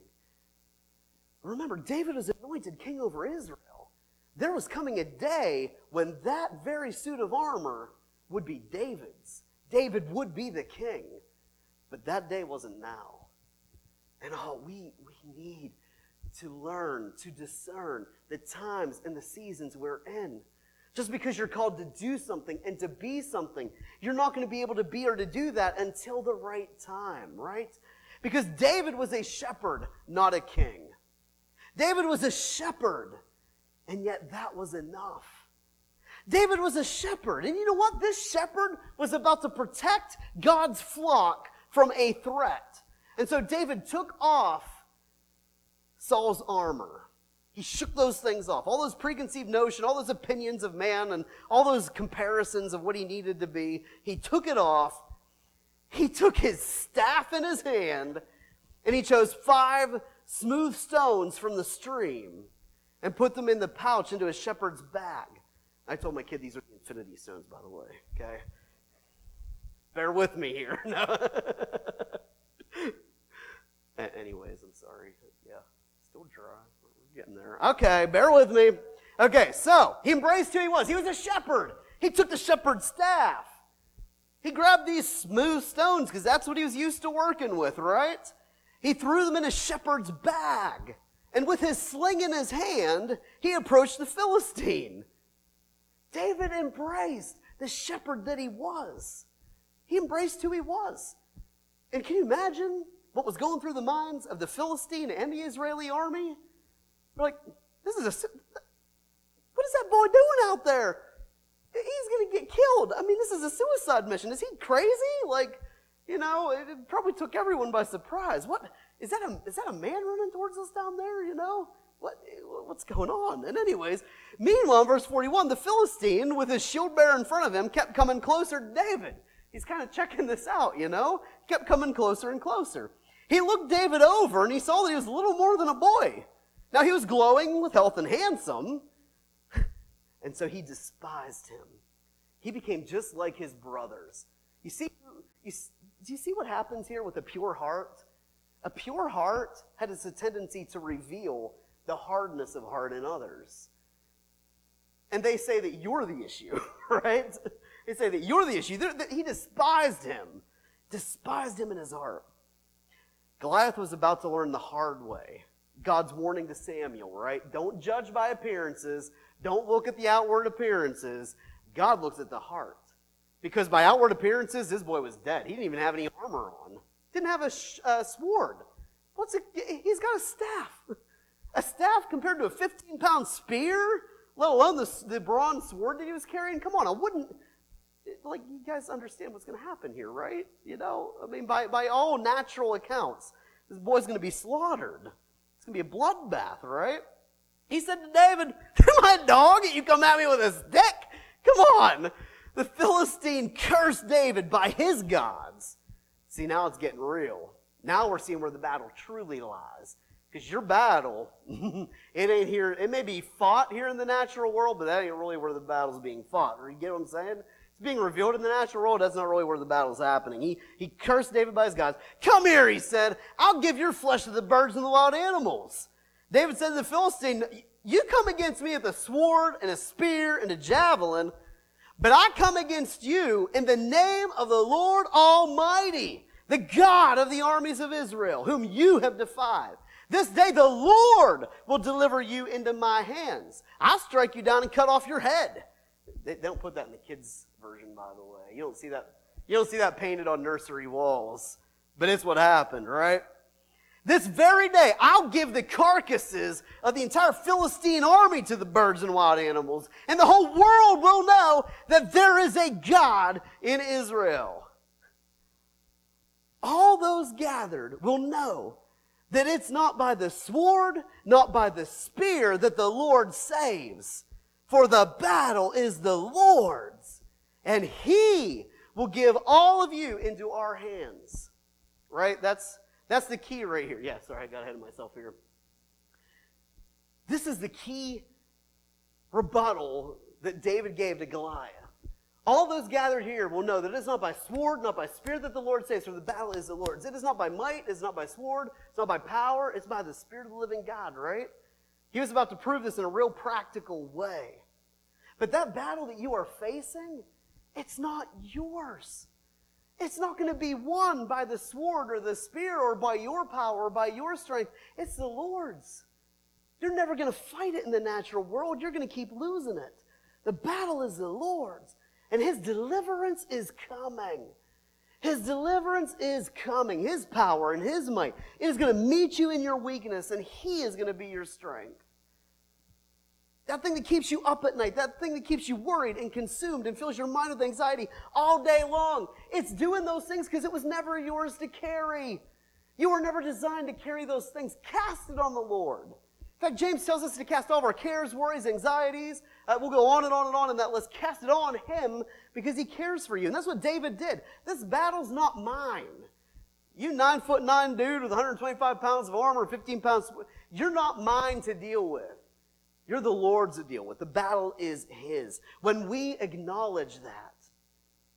A: Remember, David was anointed king over Israel. There was coming a day when that very suit of armor would be David's. David would be the king. But that day wasn't now. And oh, we, we need to learn, to discern the times and the seasons we're in. Just because you're called to do something and to be something, you're not going to be able to be or to do that until the right time, right? Because David was a shepherd, not a king. David was a shepherd, and yet that was enough. David was a shepherd, and you know what? This shepherd was about to protect God's flock from a threat. And so David took off Saul's armor. He shook those things off. All those preconceived notions, all those opinions of man, and all those comparisons of what he needed to be. He took it off. He took his staff in his hand, and he chose five smooth stones from the stream and put them in the pouch into a shepherd's bag. I told my kid these are the infinity stones, by the way, okay? Bear with me here. No. Anyways, I'm sorry. Yeah, still dry. We're getting there. Okay, bear with me. Okay, so he embraced who he was. He was a shepherd. He took the shepherd's staff. He grabbed these smooth stones because that's what he was used to working with, right? He threw them in a shepherd's bag. And with his sling in his hand, he approached the Philistine. David embraced the shepherd that he was. He embraced who he was. And can you imagine what was going through the minds of the Philistine and the Israeli army? They're like, this is a, what is that boy doing out there? He's going to get killed. I mean, this is a suicide mission. Is he crazy? Like, you know, it probably took everyone by surprise. What, is that a, is that a man running towards us down there, you know? What, what's going on? And anyways, meanwhile, in verse forty-one, the Philistine, with his shield bearer in front of him, kept coming closer to David. He's kind of checking this out, you know? Kept coming closer and closer. He looked David over, and he saw that he was little more than a boy. Now, he was glowing with health and handsome, and so he despised him. He became just like his brothers. You see, you, do you see what happens here with a pure heart? A pure heart has a tendency to reveal the hardness of heart in others. And they say that you're the issue, right? They say that you're the issue. That he despised him. Despised him in his heart. Goliath was about to learn the hard way. God's warning to Samuel, right? Don't judge by appearances. Don't look at the outward appearances. God looks at the heart. Because by outward appearances, this boy was dead. He didn't even have any armor on. Didn't have a sh- uh, sword. What's it? He's got a staff. A staff compared to a fifteen-pound spear, let alone the, the bronze sword that he was carrying. Come on, I wouldn't, like, you guys understand what's going to happen here, right? You know, I mean, by, by all natural accounts, this boy's going to be slaughtered. It's going to be a bloodbath, right? He said to David, "Come on, dog, you come at me with a stick? Come on." The Philistine cursed David by his gods. See, now it's getting real. Now we're seeing where the battle truly lies. Because your battle, it ain't here. It may be fought here in the natural world, but that ain't really where the battle's being fought. You get what I'm saying? It's being revealed in the natural world. That's not really where the battle's happening. He, he cursed David by his gods. "Come here," he said. "I'll give your flesh to the birds and the wild animals." David said to the Philistine, "You come against me with a sword and a spear and a javelin, but I come against you in the name of the Lord Almighty, the God of the armies of Israel, whom you have defied. This day the Lord will deliver you into my hands. I'll strike you down and cut off your head." They don't put that in the kids' version, by the way. You don't see that. You don't see that painted on nursery walls. But it's what happened, right? "This very day I'll give the carcasses of the entire Philistine army to the birds and wild animals, and the whole world will know that there is a God in Israel." All those gathered will know that it's not by the sword, not by the spear that the Lord saves. For the battle is the Lord's, and He will give all of you into our hands. Right? That's, that's the key right here. Yeah, sorry, I got ahead of myself here. This is the key rebuttal that David gave to Goliath. All those gathered here will know that it is not by sword, not by spear that the Lord saves, for the battle is the Lord's. It is not by might, it's not by sword, it's not by power, it's by the Spirit of the living God, right? He was about to prove this in a real practical way. But that battle that you are facing, it's not yours. It's not going to be won by the sword or the spear or by your power or by your strength. It's the Lord's. You're never going to fight it in the natural world. You're going to keep losing it. The battle is the Lord's. And His deliverance is coming. His deliverance is coming. His power and His might. It is going to meet you in your weakness, and He is going to be your strength. That thing that keeps you up at night, that thing that keeps you worried and consumed and fills your mind with anxiety all day long, it's doing those things because it was never yours to carry. You were never designed to carry those things. Cast it on the Lord. In fact, James tells us to cast all of our cares, worries, anxieties. Uh, we'll go on and on and on in that list. Cast it on Him because He cares for you. And that's what David did. This battle's not mine. You nine foot nine dude with one hundred twenty-five pounds of armor, fifteen pounds, you're not mine to deal with. You're the Lord's to deal with. The battle is His. When we acknowledge that,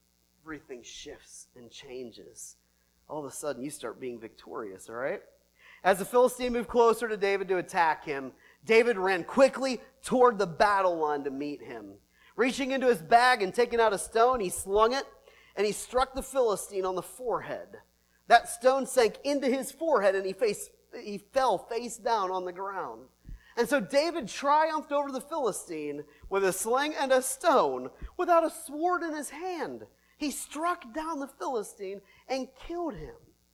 A: everything shifts and changes. All of a sudden, you start being victorious, all right? As the Philistine moved closer to David to attack him, David ran quickly toward the battle line to meet him. Reaching into his bag and taking out a stone, he slung it, and he struck the Philistine on the forehead. That stone sank into his forehead, and he, face, he fell face down on the ground. And so David triumphed over the Philistine with a sling and a stone, without a sword in his hand. He struck down the Philistine and killed him.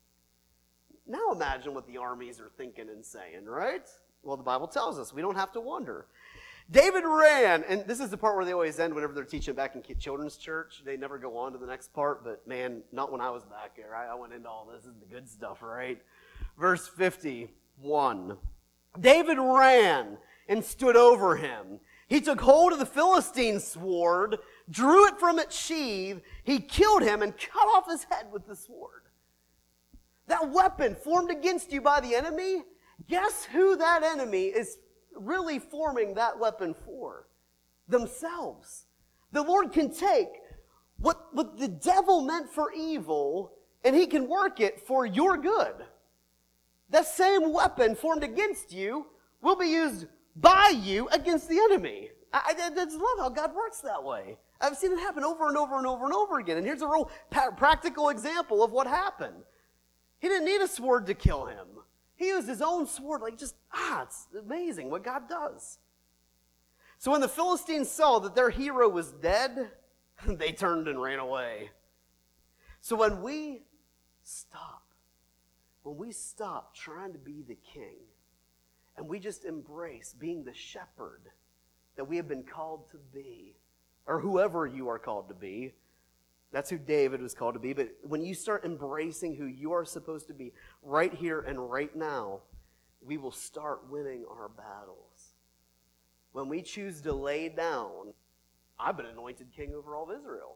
A: Now imagine what the armies are thinking and saying, right? Well, the Bible tells us. We don't have to wonder. David ran, and this is the part where they always end whenever they're teaching back in children's church. They never go on to the next part, but man, not when I was back there. I, I went into all this. This is the good stuff, right? Verse fifty-one. David ran and stood over him. He took hold of the Philistine's sword, drew it from its sheath. He killed him and cut off his head with the sword. That weapon formed against you by the enemy, guess who that enemy is really forming that weapon for? Themselves. The Lord can take what, what the devil meant for evil, and he can work it for your good. That same weapon formed against you will be used by you against the enemy. I, I, I just love how God works that way. I've seen it happen over and over and over and over again. And here's a real pa- practical example of what happened. He didn't need a sword to kill him. He used his own sword. Like just, ah, it's amazing what God does. So when the Philistines saw that their hero was dead, they turned and ran away. So when we stop, when we stop trying to be the king, and we just embrace being the shepherd that we have been called to be, or whoever you are called to be, that's who David was called to be. But when you start embracing who you are supposed to be right here and right now, we will start winning our battles. When we choose to lay down, I've been anointed king over all of Israel.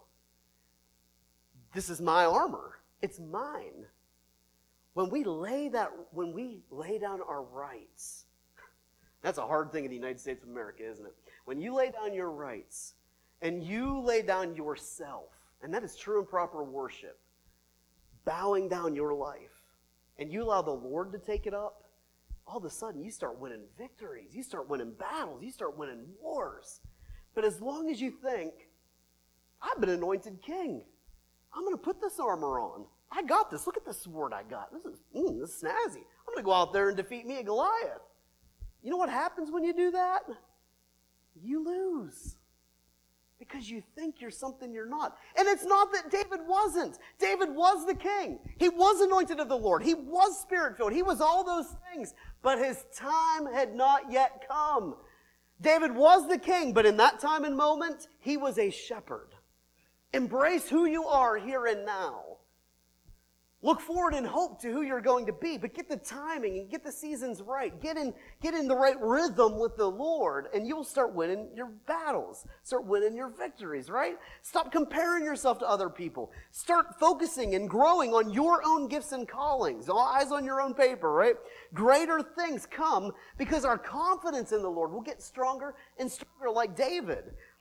A: This is my armor. It's mine. When we lay that, when we lay down our rights, that's a hard thing in the United States of America, isn't it? When you lay down your rights and you lay down yourself, and that is true and proper worship, bowing down your life, and you allow the Lord to take it up, all of a sudden you start winning victories. You start winning battles. You start winning wars. But as long as you think, I've been anointed king, I'm going to put this armor on. I got this. Look at the sword I got. This is, mm, this is snazzy. I'm going to go out there and defeat me a Goliath. You know what happens when you do that? You lose. Because you think you're something you're not. And it's not that David wasn't. David was the king. He was anointed of the Lord. He was spirit-filled. He was all those things. But his time had not yet come. David was the king, but in that time and moment, he was a shepherd. Embrace who you are here and now. Look forward and hope to who you're going to be, but get the timing and get the seasons right. Get in, get in the right rhythm with the Lord, and you'll start winning your battles. Start winning your victories, right? Stop comparing yourself to other people. Start focusing and growing on your own gifts and callings. All eyes on your own paper, right? Greater things come because our confidence in the Lord will get stronger and stronger like David.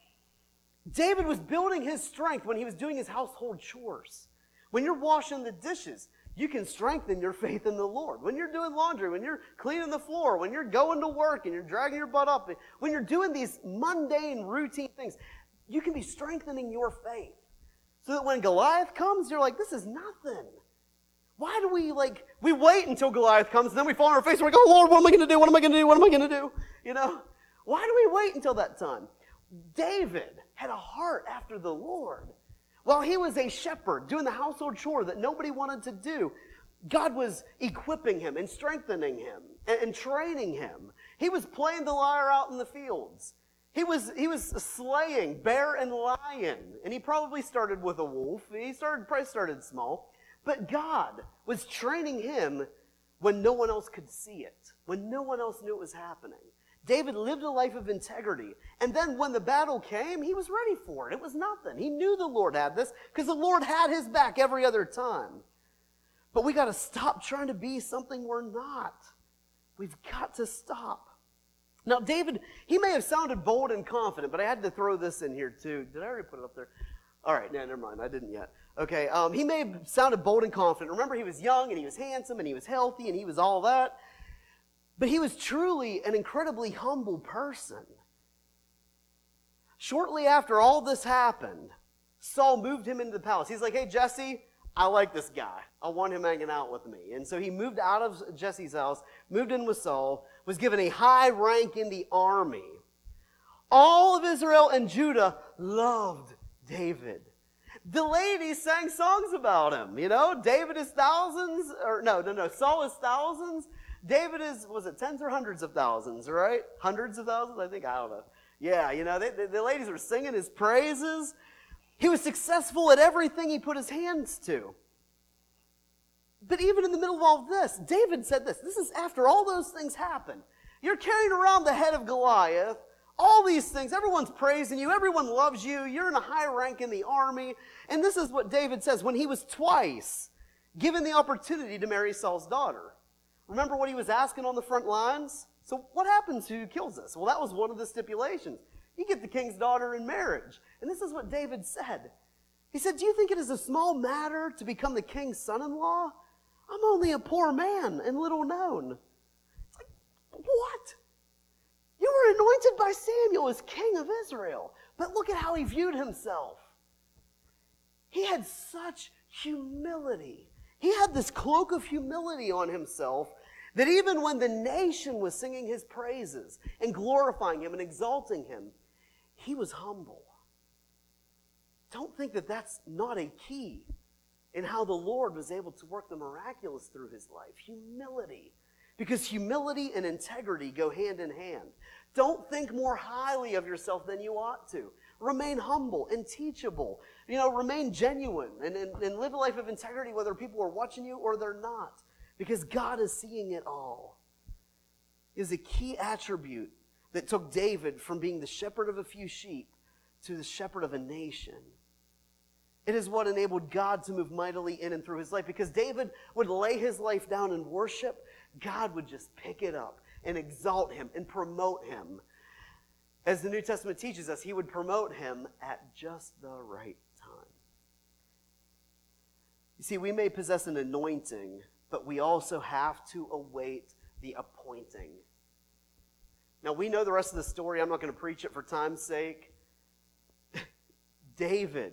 A: David was building his strength when he was doing his household chores. When you're washing the dishes, you can strengthen your faith in the Lord. When you're doing laundry, when you're cleaning the floor, when you're going to work and you're dragging your butt up, when you're doing these mundane, routine things, you can be strengthening your faith. So that when Goliath comes, you're like, this is nothing. Why do we, like, we wait until Goliath comes, and then we fall on our face, and we're like, oh, Lord, what am I going to do? What am I going to do? What am I going to do? You know? Why do we wait until that time? David had a heart after the Lord. While he was a shepherd doing the household chore that nobody wanted to do, God was equipping him and strengthening him and, and training him. He was playing the lyre out in the fields. He was, he was slaying bear and lion. And he probably started with a wolf. He started, probably started small. But God was training him when no one else could see it, when no one else knew it was happening. David lived a life of integrity. And then when the battle came, he was ready for it. It was nothing. He knew the Lord had this because the Lord had his back every other time. But we got to stop trying to be something we're not. We've got to stop. Now, David, he may have sounded bold and confident, but I had to throw this in here too. Did I already put it up there? All right, no, never mind. I didn't yet. Okay, um, he may have sounded bold and confident. Remember, he was young, and he was handsome, and he was healthy, and he was all that. But he was truly an incredibly humble person. Shortly after all this happened, Saul moved him into the palace. He's like, hey, Jesse, I like this guy. I want him hanging out with me. And so he moved out of Jesse's house, moved in with Saul, was given a high rank in the army. All of Israel and Judah loved David. The ladies sang songs about him. You know, David is thousands, or no, no, no, Saul is thousands. David is, was it tens or hundreds of thousands, right? Hundreds of thousands, I think, I don't know. Yeah, you know, they, the, the ladies were singing his praises. He was successful at everything he put his hands to. But even in the middle of all of this, David said this. This is after all those things happened. You're carrying around the head of Goliath. All these things, everyone's praising you, everyone loves you, you're in a high rank in the army. And this is what David says when he was twice given the opportunity to marry Saul's daughter. Remember what he was asking on the front lines? So what happens who kills us? Well, that was one of the stipulations. You get the king's daughter in marriage. And this is what David said. He said, do you think it is a small matter to become the king's son-in-law? I'm only a poor man and little known. It's like, what? You were anointed by Samuel as king of Israel. But look at how he viewed himself. He had such humility. He had this cloak of humility on himself that even when the nation was singing his praises and glorifying him and exalting him, he was humble. Don't think that that's not a key in how the Lord was able to work the miraculous through his life. Humility. Because humility and integrity go hand in hand. Don't think more highly of yourself than you ought to. Remain humble and teachable. You know, remain genuine and, and, and live a life of integrity whether people are watching you or they're not. Because God is seeing it all. It is a key attribute that took David from being the shepherd of a few sheep to the shepherd of a nation. It is what enabled God to move mightily in and through his life. Because David would lay his life down in worship, God would just pick it up and exalt him and promote him. As the New Testament teaches us, he would promote him at just the right time. You see, we may possess an anointing, but we also have to await the appointing. Now, we know the rest of the story. I'm not going to preach it for time's sake. David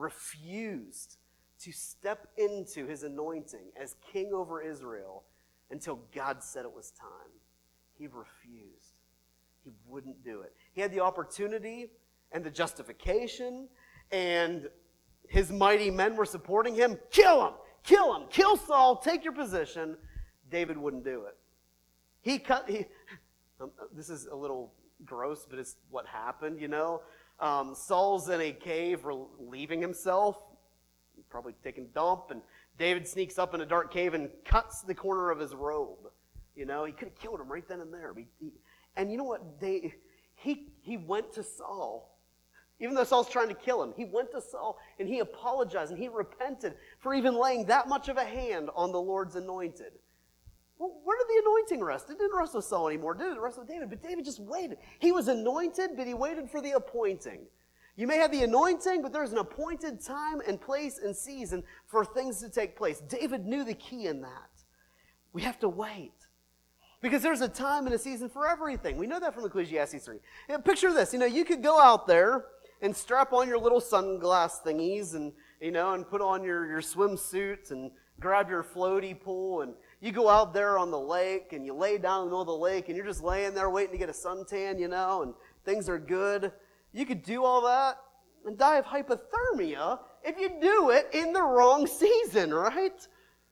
A: refused to step into his anointing as king over Israel until God said it was time. He refused. He wouldn't do it. He had the opportunity and the justification, and his mighty men were supporting him. Kill him! Kill him! Kill Saul! Take your position. David wouldn't do it. He cut... He, um, this is a little gross, but it's what happened, you know. Um, Saul's in a cave relieving himself, probably taking a dump, and David sneaks up in a dark cave and cuts the corner of his robe. You know, he could have killed him right then and there. He, he, and you know what? They, he, he went to Saul. Even though Saul's trying to kill him, he went to Saul and he apologized and he repented for even laying that much of a hand on the Lord's anointed. Well, where did the anointing rest? It didn't rest with Saul anymore, did it? It rested with David. But David just waited. He was anointed, but he waited for the appointing. You may have the anointing, but there's an appointed time and place and season for things to take place. David knew the key in that. We have to wait. Because there's a time and a season for everything. We know that from Ecclesiastes three. You know, picture this. You know, you could go out there and strap on your little sunglass thingies and, you know, and put on your, your swimsuits and grab your floaty pool, and you go out there on the lake and you lay down in the middle of the lake and you're just laying there waiting to get a suntan, you know, and things are good. You could do all that and die of hypothermia if you do it in the wrong season, right?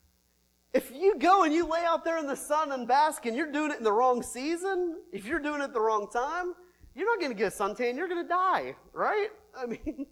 A: If you go and you lay out there in the sun and bask and you're doing it in the wrong season, if you're doing it at the wrong time, you're not going to get a suntan, you're going to die, right? I mean,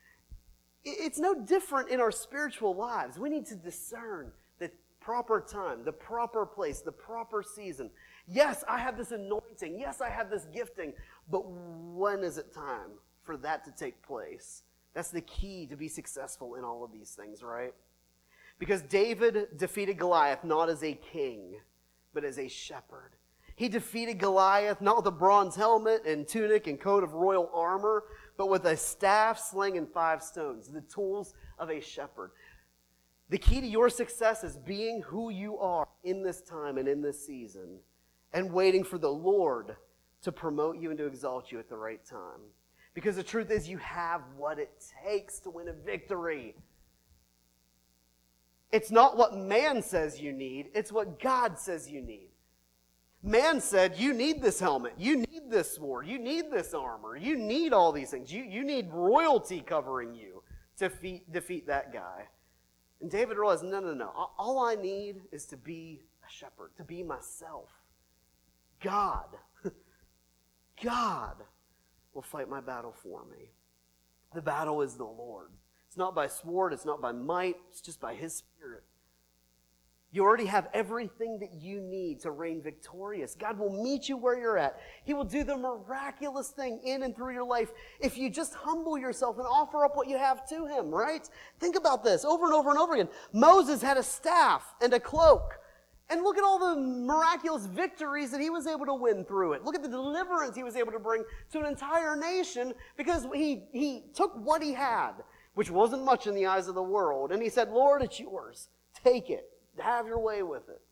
A: it's no different in our spiritual lives. We need to discern the proper time, the proper place, the proper season. Yes, I have this anointing. Yes, I have this gifting. But when is it time for that to take place? That's the key to be successful in all of these things, right? Because David defeated Goliath not as a king, but as a shepherd. He defeated Goliath not with a bronze helmet and tunic and coat of royal armor, but with a staff, sling, and five stones, the tools of a shepherd. The key to your success is being who you are in this time and in this season, and waiting for the Lord to promote you and to exalt you at the right time. Because the truth is, you have what it takes to win a victory. It's not what man says you need, it's what God says you need. Man said, you need this helmet, you need this sword, you need this armor, you need all these things. You, you need royalty covering you to defeat, defeat that guy. And David realized, no, no, no. All I need is to be a shepherd, to be myself. God, God will fight my battle for me. The battle is the Lord. It's not by sword, it's not by might, it's just by His Spirit. You already have everything that you need to reign victorious. God will meet you where you're at. He will do the miraculous thing in and through your life if you just humble yourself and offer up what you have to Him, right? Think about this over and over and over again. Moses had a staff and a cloak. And look at all the miraculous victories that he was able to win through it. Look at the deliverance he was able to bring to an entire nation because he, he took what he had, which wasn't much in the eyes of the world, and he said, Lord, it's yours. Take it. Have your way with it.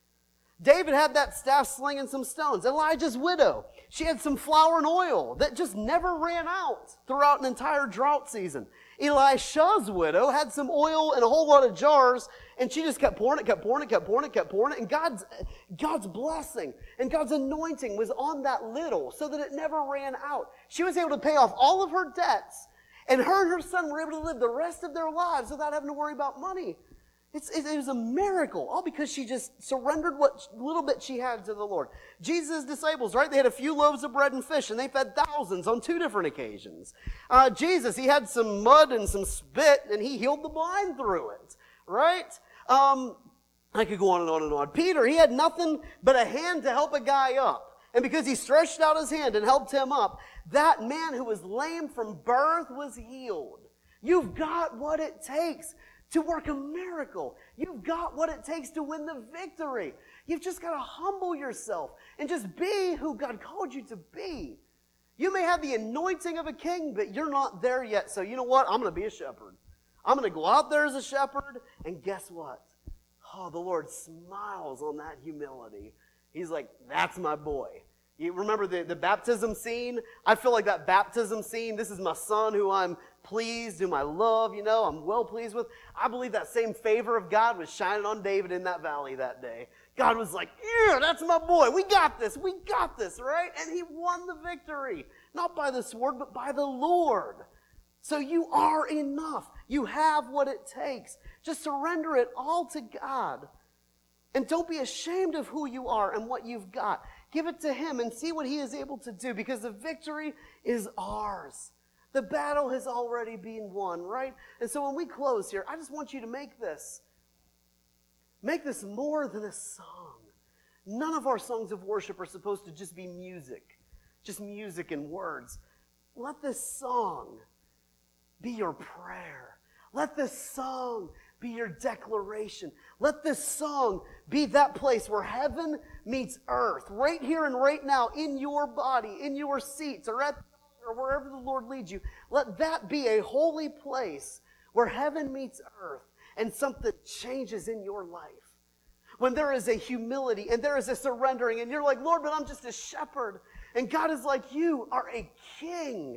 A: David had that staff, sling, and some stones. Elijah's widow, she had some flour and oil that just never ran out throughout an entire drought season. Elisha's widow had some oil and a whole lot of jars, and she just kept pouring it, kept pouring it, kept pouring it, kept pouring it, and God's, God's blessing and God's anointing was on that little so that it never ran out. She was able to pay off all of her debts, and her and her son were able to live the rest of their lives without having to worry about money. It's, it, it was a miracle, all because she just surrendered what little bit she had to the Lord. Jesus' disciples, right? They had a few loaves of bread and fish, and they fed thousands on two different occasions. Uh, Jesus, he had some mud and some spit, and he healed the blind through it, right? Um, I could go on and on and on. Peter, he had nothing but a hand to help a guy up. And because he stretched out his hand and helped him up, that man who was lame from birth was healed. You've got what it takes to work a miracle. You've got what it takes to win the victory. You've just got to humble yourself and just be who God called you to be. You may have the anointing of a king, but you're not there yet. So you know what? I'm going to be a shepherd. I'm going to go out there as a shepherd, and guess what? Oh, the Lord smiles on that humility. He's like, that's my boy. You remember the, the baptism scene? I feel like that baptism scene, this is my son who I'm pleased, whom I love, you know, I'm well pleased with. I believe that same favor of God was shining on David in that valley that day. God was like, yeah, that's my boy. We got this. We got this, right? And he won the victory. Not by the sword, but by the Lord. So you are enough. You have what it takes. Just surrender it all to God. And don't be ashamed of who you are and what you've got. Give it to Him and see what He is able to do, because the victory is ours. The battle has already been won, right? And so when we close here, I just want you to make this. Make this more than a song. None of our songs of worship are supposed to just be music. Just music and words. Let this song be your prayer. Let this song be your declaration. Let this song be that place where heaven meets earth, right here and right now, in your body, in your seats, or at or wherever the Lord leads you. Let that be a holy place where heaven meets earth and something changes in your life. When there is a humility and there is a surrendering, and you're like, Lord, but I'm just a shepherd. And God is like, you are a king.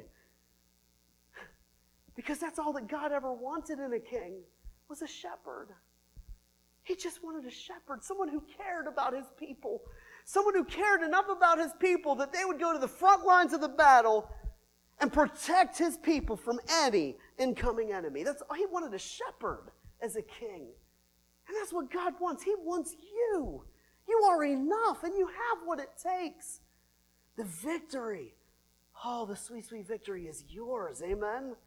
A: Because that's all that God ever wanted in a king, was a shepherd. He just wanted a shepherd, someone who cared about his people, someone who cared enough about his people that they would go to the front lines of the battle and protect his people from any incoming enemy. That's all. He wanted a shepherd as a king. And that's what God wants. He wants you. You are enough, and you have what it takes. The victory, oh, the sweet, sweet victory is yours. Amen?